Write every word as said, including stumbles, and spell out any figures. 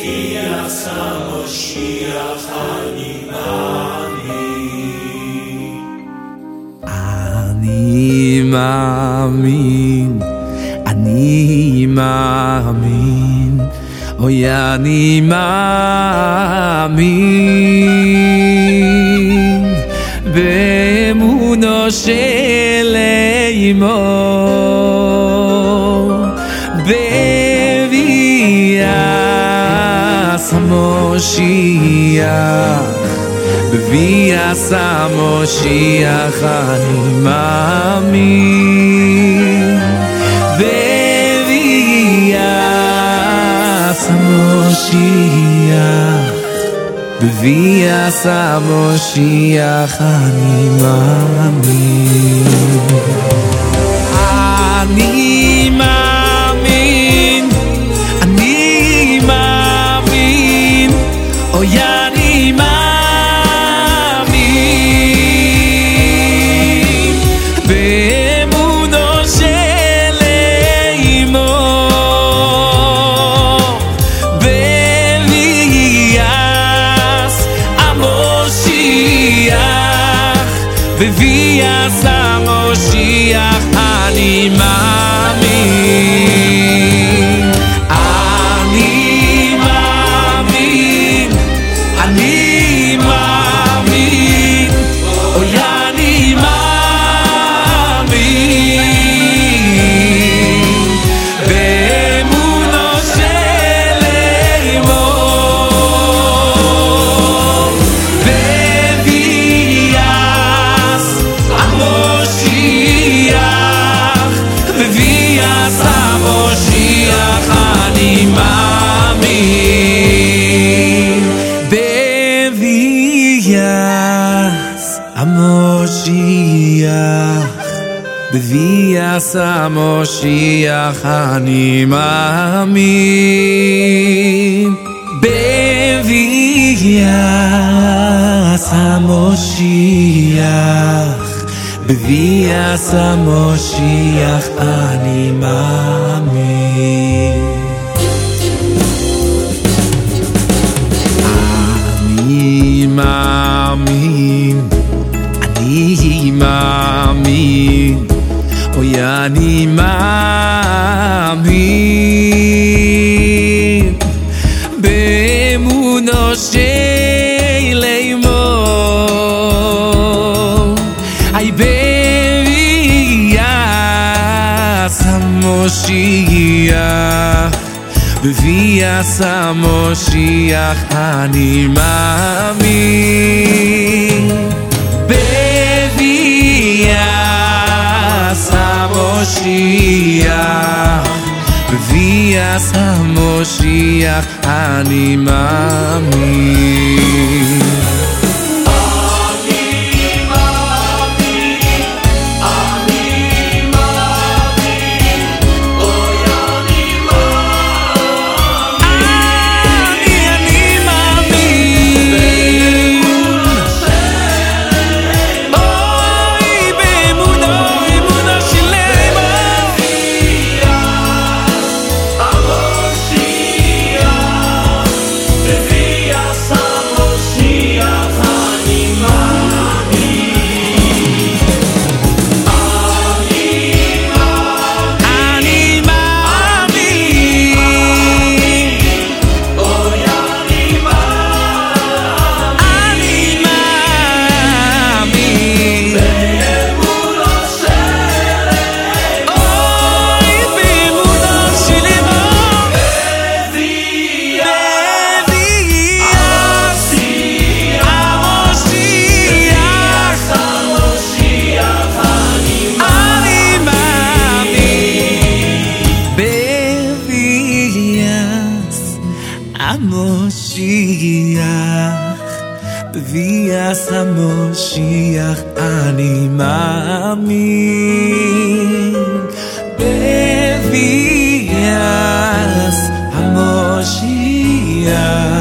בביאת המשיח אני מאמין. אני מאמין, אני מאמין, אוי אני מאמין באמונו של אמו בביאת המשיח, בביאת המשיח אני מאמין, בביאת המשיח, בביאת המשיח אני מאמין. אני מאמין, אני מאמין, אוי אני מאמין באמונו של אמו בביאת המשיח, בביאת המשיח אני מאמין. אני מאמין, אני מאמין, אוי אני מאמין באמונו של אמו בביאת המשיח, בביאת המשיח אני מאמין, בביאת המשיח, בביאת המשיח אני מאמין, בביאת המשיח, בביאת המשיח אני מאמין. אני מאמין, אני מאמין, אוי אני מאמין באמונו של אמו, אי בביאת המשיח, בביאת המשיח אני מאמין, בביאת המשיח, בביאת המשיח אני מאמין. המשיח, בביאת המשיח אני מאמין, בביאת המשיח